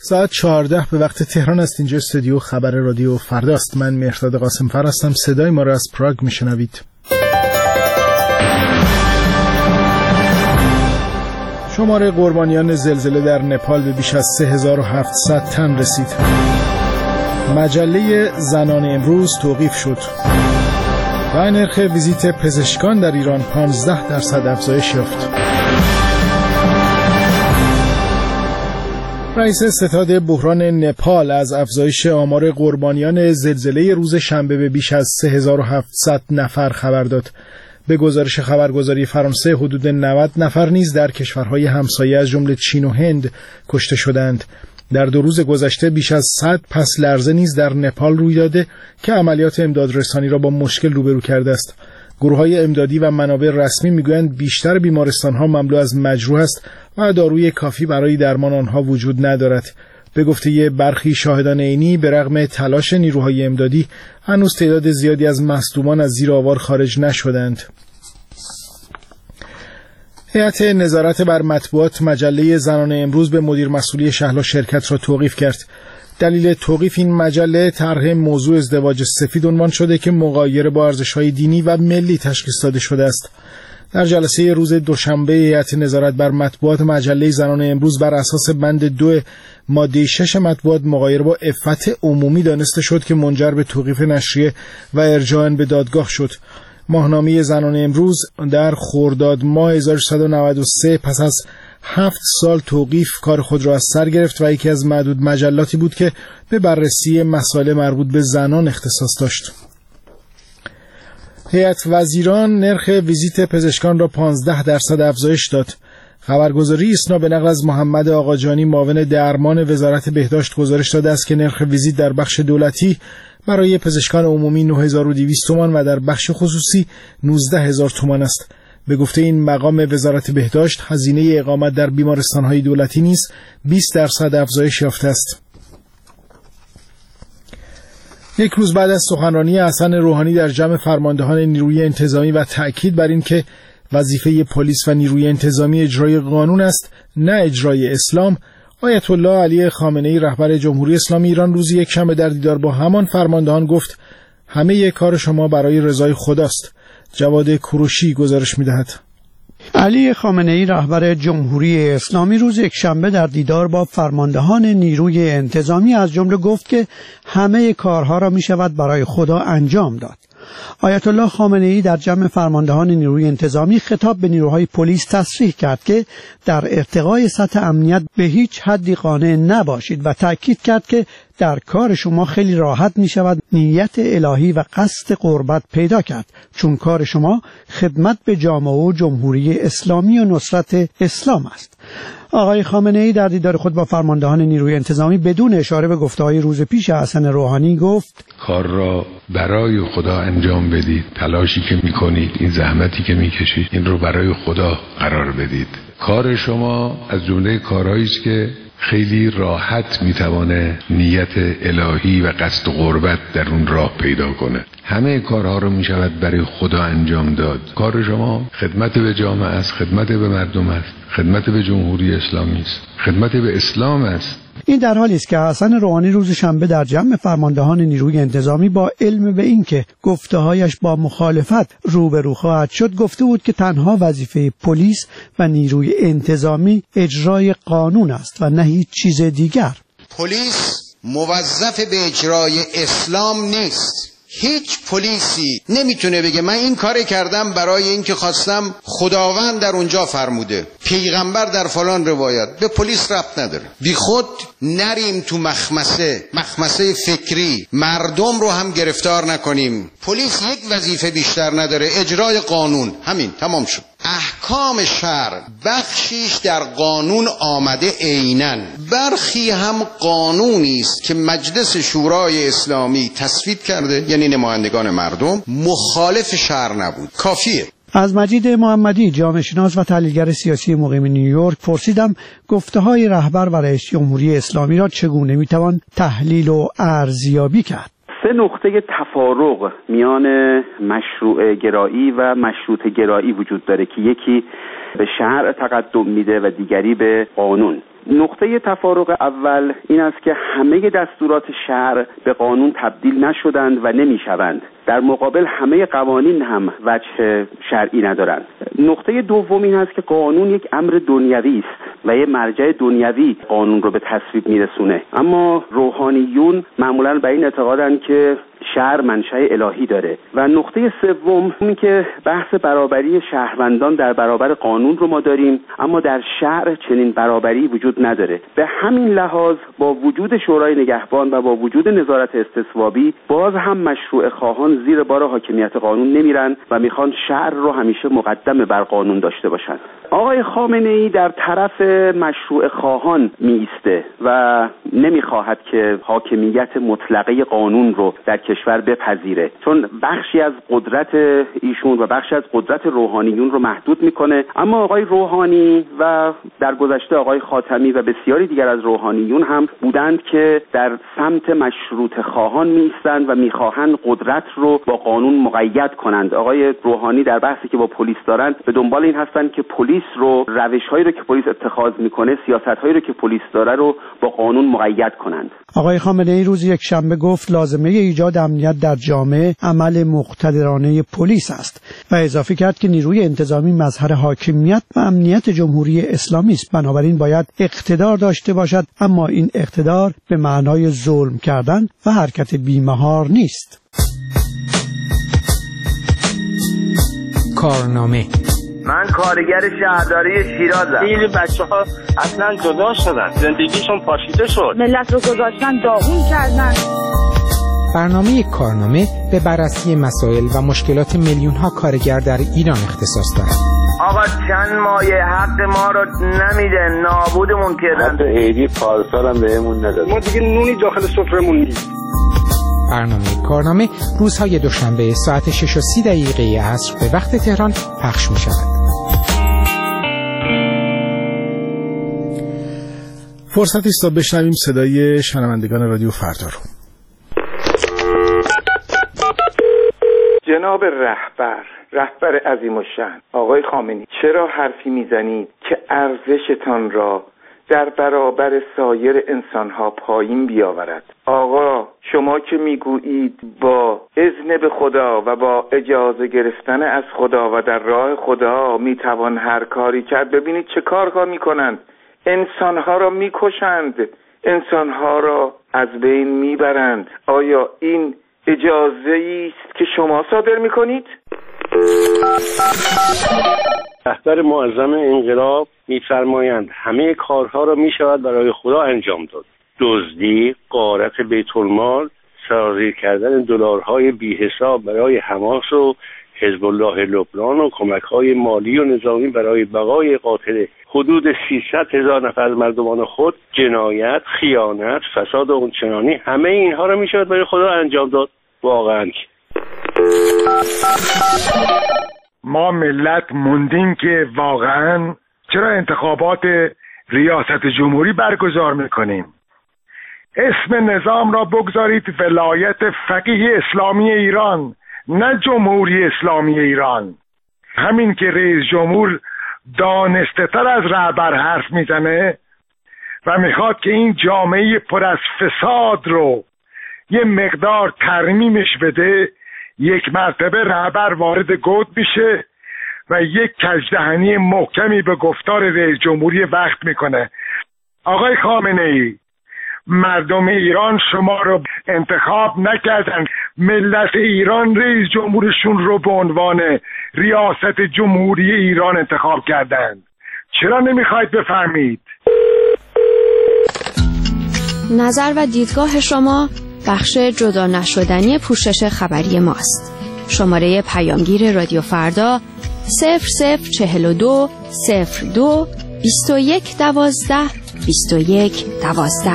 ساعت 14 به وقت تهران است. اینجا استودیو خبر رادیو فرداست. من مهرداد قاسم‌فر هستم. صدای ما را از پراگ میشنوید. شمار قربانیان زلزله در نپال به بیش از 3700 تن رسید. مجله زنان امروز توقیف شد. و نرخ ویزیت پزشکان در ایران 15% افزایش یافت. رئیس ستاد بحران نپال از افزایش آمار قربانیان زلزله روز شنبه به بیش از 3700 نفر خبر داد. به گزارش خبرگزاری فرانسه حدود 90 نفر نیز در کشورهای همسایه از جمله چین و هند کشته شدند. در 2 روز گذشته بیش از 100 پس لرزه نیز در نپال روی داده که عملیات امدادرسانی را با مشکل روبرو کرده است. گروه‌های امدادی و منابع رسمی میگویند بیشتر بیمارستان‌ها مملو از مجروح است و داروی کافی برای درمان آنها وجود ندارد. به گفته برخی شاهدان عینی، به رغم تلاش نیروهای امدادی هنوز تعداد زیادی از مصدومان از زیر آوار خارج نشدند. هیئت نظارت بر مطبوعات مجله زنان امروز به مدیر مسئولی شهلا شرکت را توقیف کرد. دلیل توقیف این مجله طرح موضوع ازدواج سفید عنوان شده که مغایر با ارزش‌های دینی و ملی تشخیص داده شده است. در جلسه روز دوشنبه هیئت نظارت بر مطبوعات مجله زنان امروز بر اساس بند 2 ماده 6 مطبوعات مغایر با عفت عمومی دانسته شد که منجر به توقیف نشریه و ارجاع به دادگاه شد. ماهنامه زنان امروز در خرداد ماه 1393 پس از 7 سال توقیف کار خود را از سر گرفت و یکی از معدود مجلاتی بود که به بررسی مسائل مربوط به زنان اختصاص داشت. هیئت وزیران نرخ ویزیت پزشکان را 15% افزایش داد. خبرگزاری ایسنا به نقل از محمد آقاجانی معاون درمان وزارت بهداشت گزارش داده است که نرخ ویزیت در بخش دولتی برای پزشکان عمومی 9200 تومان و در بخش خصوصی 19000 تومان است. به گفته این مقام وزارت بهداشت، هزینه اقامت در بیمارستان‌های دولتی نیز 20% افزایش یافته است. یک روز بعد از سخنرانی حسن روحانی در جمع فرماندهان نیروی انتظامی و تأکید بر این که وظیفه پلیس و نیروی انتظامی اجرای قانون است نه اجرای اسلام، آیت الله علی خامنه‌ای رهبر جمهوری اسلامی ایران روز یکشنبه در دیدار با همان فرماندهان گفت همه کار شما برای رضای خداست. جواد کوروشی گزارش می‌دهد. علی خامنه‌ای رهبر جمهوری اسلامی روز یکشنبه در دیدار با فرماندهان نیروی انتظامی از جمله گفت که همه کارها را می‌شود برای خدا انجام داد. آیت الله خامنه‌ای در جمع فرماندهان نیروی انتظامی خطاب به نیروهای پلیس تصریح کرد که در ارتقای سطح امنیت به هیچ حدی قانع نباشید و تأکید کرد که در کار شما خیلی راحت می شود نیت الهی و قصد قربت پیدا کرد، چون کار شما خدمت به جامعه و جمهوری اسلامی و نصرت اسلام است. آقای خامنه‌ای در دیدار خود با فرماندهان نیروی انتظامی بدون اشاره به گفته‌های روز پیش حسن روحانی گفت کار را برای خدا انجام بدید. تلاشی که می‌کنید، این زحمتی که می‌کشید، این رو برای خدا قرار بدید. کار شما از جمله کارهایی است که خیلی راحت میتوانه نیت الهی و قصد قربت در اون راه پیدا کنه. همه کارها رو میشود برای خدا انجام داد. کار شما خدمت به جامعه است، خدمت به مردم است، خدمت به جمهوری اسلامی است، خدمت به اسلام است. این در حالی است که حسن روحانی روز شنبه در جمع فرماندهان نیروی انتظامی با علم به این که گفته‌هایش با مخالفت روبرو خواهد شد گفته بود که تنها وظیفه پلیس و نیروی انتظامی اجرای قانون است و نه هیچ چیز دیگر. پلیس موظف به اجرای اسلام نیست. هیچ پلیسی نمیتونه بگه من این کار کردم برای اینکه خواستم خداوند در اونجا فرموده، پیغمبر در فلان روایت. به پلیس ربط نداره. بی خود نریم تو مخمسه فکری، مردم رو هم گرفتار نکنیم. پلیس یک وظیفه بیشتر نداره، اجرای قانون. همین، تمام شد. احکام شرع بخشیش در قانون آمده عیناً، برخی هم قانونی است که مجلس شورای اسلامی تصویب کرده، یعنی نمایندگان مردم، مخالف شرع نبود. کافیه. از مجید محمدی، جامعه شناس و تحلیلگر سیاسی مقیم نیویورک، پرسیدم گفته‌های رهبر و رئیس جمهوری اسلامی را چگونه میتوان تحلیل و ارزیابی کرد. 3 نقطه تفارق میان مشروع گرایی و مشروط گرایی وجود داره که یکی به شرع تقدم میده و دیگری به قانون. نقطه تفارق اول این است که همه دستورات شرع به قانون تبدیل نشدند و نمیشوند. در مقابل همه قوانین هم وجه شرعی ندارند. نقطه دوم این است که قانون یک امر دنیوی است و یک مرجع دنیوی قانون رو به تصویب میرسونه، اما روحانیون معمولاً به این اعتقادند که شرع منشأ الهی داره. و نقطه سوم این که بحث برابری شهروندان در برابر قانون رو ما داریم، اما در شرع چنین برابری وجود نداره. به همین لحاظ با وجود شورای نگهبان و با وجود نظارت استصوابی باز هم مشروع خواهان زیر بار حاکمیت قانون نمیرن و میخوان شرع رو همیشه مقدم بر قانون داشته باشن. آقای خامنه‌ای در طرف مشروع خواهان میسته و نمیخواهد که حاکمیت مطلقه قانون رو در کشور بپذیره، چون بخشی از قدرت ایشون و بخشی از قدرت روحانیون رو محدود میکنه. اما آقای روحانی و در گذشته آقای خاتمی و بسیاری دیگر از روحانیون هم بودند که در سمت مشروط خواهان میستند و میخواهند قدرت رو با قانون مقید کنند. آقای روحانی در بحثی که با پلیس دارند به دنبال این هستند که پلیس رو، روش‌هایی رو که پلیس اتخاذ میکنه، سیاست‌هایی رو که پلیس داره رو با قانون مقید کنند. آقای خامنه‌ای روز یکشنبه گفت لازمه ایجاد امنیت در جامعه عمل مقتدرانه پلیس است و اضافه کرد که نیروی انتظامی مظهر حاکمیت و امنیت جمهوری اسلامی است، بنابراین باید اقتدار داشته باشد، اما این اقتدار به معنای ظلم کردن و حرکت بی‌مهار نیست. کارنامه. من کارگر شهرداری شیرازم. خیلی بچه‌ها اصلا جدا شدن، زندگیشون پاشیده شد، ملت رو گذاشتن داغون کردن. برنامه کارنامه به بررسی مسائل و مشکلات میلیون‌ها کارگر در ایران اختصاص دارد. آقا چند مایه حق ما رو نمیده، نابودمون کردن. حتی عیدی پارسال هم بهمون نداد. ما دیگه نونی داخل سفرمون نیست. برنامه کارنامه روزهای دوشنبه ساعت 6:30 عصر به وقت تهران پخش می شود. فرصتی است تا بشنویم صدای شنوندگان رادیو فردا رو. جناب رهبر عظیم الشأن آقای خامنه‌ای، چرا حرفی میزنید که ارزشتان را در برابر سایر انسانها پایین بیاورد؟ آقا شما که میگویید با اذن به خدا و با اجازه گرفتن از خدا و در راه خدا میتوان هر کاری کرد، ببینید چه کارها میکنند. انسانها را میکشند، انسانها را از بین میبرند. آیا این اجازه‌ای است که شما صادر میکنید؟ رهبر معظم انقلاب می‌فرمایند همه کارها را می‌شود برای خدا انجام داد. دزدی، غارت بیت المال، سرازیر کردن دلارهای بی‌حساب برای حماس و حزب الله لبنان و کمک‌های مالی و نظامی برای بقای قاتل حدود 300,000 نفر از مردمان خود، جنایت، خیانت، فساد و اونچنانی، همه اینها را می‌شود برای خدا انجام داد. واقعاً ما ملت موندیم که واقعا چرا انتخابات ریاست جمهوری برگزار میکنیم. اسم نظام را بگذارید ولایت فقیه اسلامی ایران، نه جمهوری اسلامی ایران. همین که رئیس جمهور دانسته تر از رهبر حرف میزنه و میخواد که این جامعه پر از فساد رو یه مقدار ترمیمش بده، یک مرتبه رهبر وارد گود میشه و یک کجدهنی محکمی به گفتار رئیس جمهوری وقت میکنه. آقای خامنه‌ای، مردم ایران شما رو انتخاب نکردن، ملت ایران رئیس جمهورشون رو به عنوان ریاست جمهوری ایران انتخاب کردن. چرا نمیخواید بفهمید؟ نظر و دیدگاه شما بخش جدا نشدنی پوشش خبری ماست. شماره پیامگیر رادیو فردا 0042 02 21 12 21 12.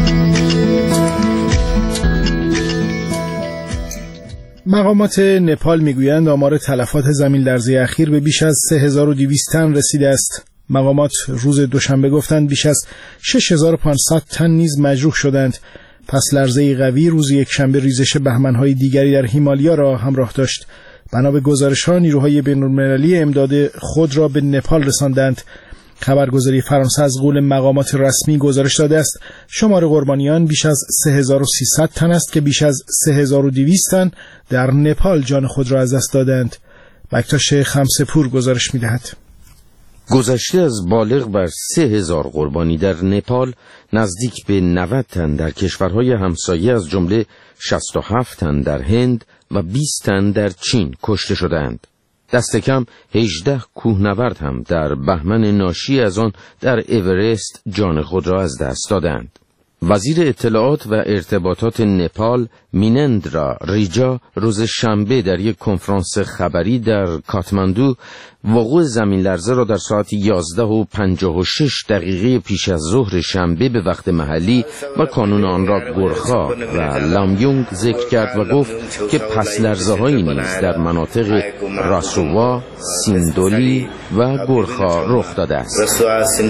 مقامات نپال میگویند آمار تلفات زمین‌لرزه اخیر به بیش از 3200 تن رسیده است. مقامات روز دوشنبه گفتند بیش از 6500 تن نیز مجروح شدند. پس لرزه قوی روز یکشنبه ریزش بهمن‌های دیگری در هیمالیا را همراه داشت. بنا به گزارش‌ها نیروهای بین‌المللی امداد خود را به نپال رساندند. خبرگزاری فرانسه از قول مقامات رسمی گزارش داده است شمار قربانیان بیش از 3300 تن است که بیش از 3200 تن در نپال جان خود را از دست دادند. بکتاش خمسه‌پور گزارش می‌دهد. گذشته از بالغ بر 3000 قربانی در نپال، نزدیک به 90 تن در کشورهای همسایه از جمله 67 تن در هند و 20 تن در چین کشته شدند. دست کم 18 کوهنورد هم در بهمن ناشی از آن در اورست جان خود را از دست دادند. وزیر اطلاعات و ارتباطات نپال مینندرا ریجا روز شنبه در یک کنفرانس خبری در کاتماندو وقوع زمین لرزه را در ساعت 11:56 پیش از ظهر شنبه به وقت محلی و کانون آن را گورخا و لامیونگ ذکر کرد و گفت که پس لرزه هایی نیز در مناطق راسووا، سیندولی و گورخا رخ داده است.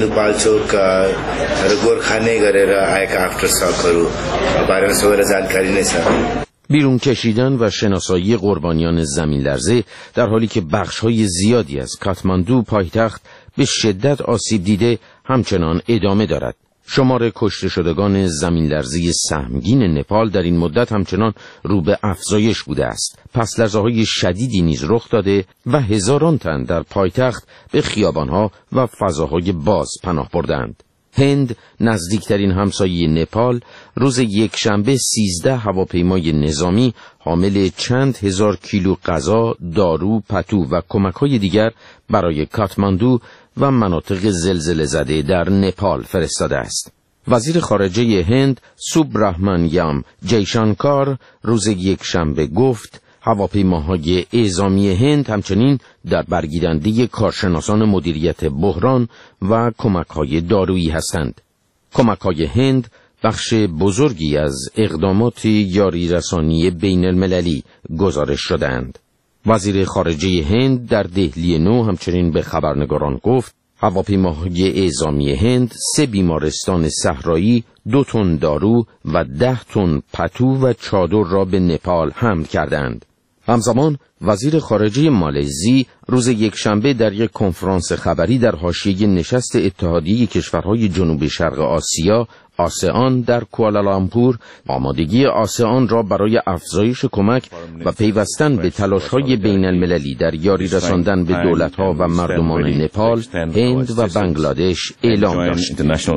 بیرون کشیدن و شناسایی قربانیان زمین لرزه در حالی که بخش‌های زیادی از کاتماندو پایتخت به شدت آسیب دیده همچنان ادامه دارد. شمار کشته شدگان زمین لرزه سهمگین نپال در این مدت همچنان رو به افزایش بوده است. پس لرزه‌های شدیدی نیز رخ داده و هزاران تن در پایتخت به خیابان‌ها و فضاهای باز پناه بردند. هند، نزدیکترین همسایه نپال، روز یکشنبه 13 هواپیمای نظامی حامل چند هزار کیلو غذا، دارو، پتو و کمک‌های دیگر برای کاتماندو و مناطق زلزله زده در نپال فرستاده است. وزیر خارجه هند سوبرahmanyam جیشانکار روز یکشنبه گفت هواپیماهای اعزامی هند همچنین در برگیرنده کارشناسان مدیریت بحران و کمک‌های دارویی هستند. کمک‌های هند بخش بزرگی از اقدامات یاری رسانی بین المللی گزارش شدند. وزیر خارجه هند در دهلی نو همچنین به خبرنگاران گفت هواپیماهای اعزامی هند 3 بیمارستان صحرایی، 2 تن دارو و 10 تن پتو و چادر را به نپال حمل کردند. همزمان وزیر خارجه مالزی روز یکشنبه در یک کنفرانس خبری در حاشیه نشست اتحادیه کشورهای جنوب شرق آسیا آسئان در کوالالامپور آمادگی آسئان را برای افزایش کمک و پیوستن به تلاش‌های بین المللی در یاری رساندن به دولت‌ها و مردمان نپال، هند و بنگلادش اعلام داشت.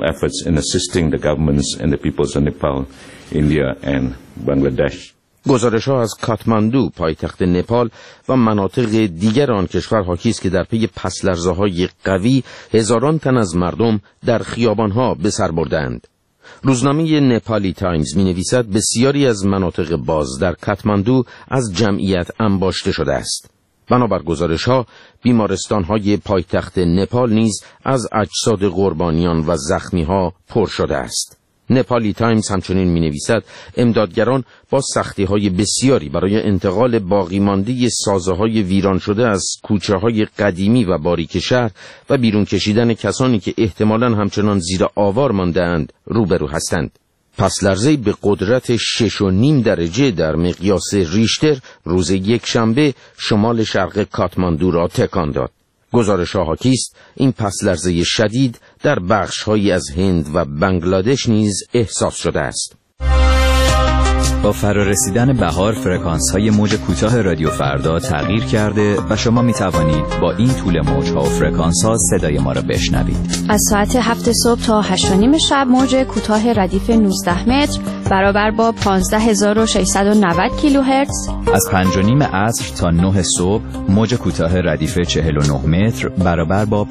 گزارش‌ها از کاتماندو پایتخت نپال و مناطق دیگر آن کشور حاکی است که در پی پس‌لرزه‌های قوی هزاران تن از مردم در خیابان‌ها به سر بردند. روزنامه نپالی تایمز می‌نویسد بسیاری از مناطق باز در کاتماندو از جمعیت انباشته شده است. بنابر گزارش‌ها بیمارستان‌های پایتخت نپال نیز از اجساد قربانیان و زخمی‌ها پر شده است. نپالی تایمز همچنین می‌نویسد امدادگران با سختی‌های بسیاری برای انتقال باقی مانده سازه‌های ویران شده از کوچه‌های قدیمی و باریک شهر و بیرون کشیدن کسانی که احتمالاً همچنان زیر آوار مانده‌اند روبرو هستند. پس لرزه‌ای به قدرت 6.5 درجه در مقیاس ریشتر روز یکشنبه شمال شرق کاتماندو را تکان داد. گزارش‌ها حاکی است این پس لرزه شدید در بخش‌هایی از هند و بنگلادش نیز احساس شده است. با فرارسیدن بهار فرکانس‌های موج کوتاه رادیو فردا تغییر کرده و شما می‌توانید با این طول موج‌ها و فرکانس‌ها صدای ما را بشنوید. از ساعت 7 صبح تا 8:30 شب موج کوتاه ردیف 19 متر برابر با 15690 کیلوهرتز. از 5:30 عصر تا 9 صبح موج کوتاه ردیف 49 متر برابر با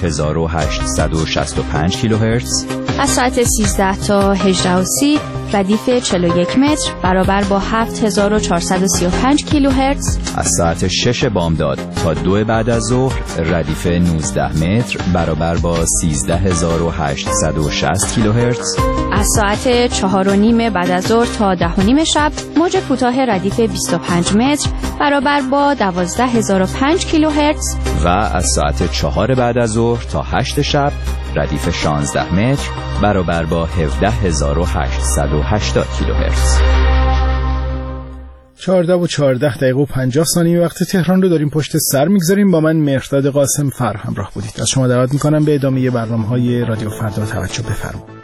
5865 کیلوهرتز. از ساعت 13 تا 18:30 ردیف 41 متر برابر با 7435 کیلوهرتز. از ساعت 6 بامداد تا 2 بعد از ظهر ردیف 19 متر برابر با 13860 کیلوهرتز. از ساعت 4:30 بعد از ظهر تا 10:30 شب موج کوتاه ردیف 25 متر برابر با 12005 کیلوهرتز. و از ساعت 4 بعد از ظهر تا 8 شب ردیف 16 متر برابر با 17880 کیلوهرتز. 14:14 وقت تهران رو داریم پشت سر میگذاریم. با من مهرداد قاسم فر همراه بودید. از شما دعوت میکنم به ادامه برنامه‌های رادیو فردا توجه بفرمایید.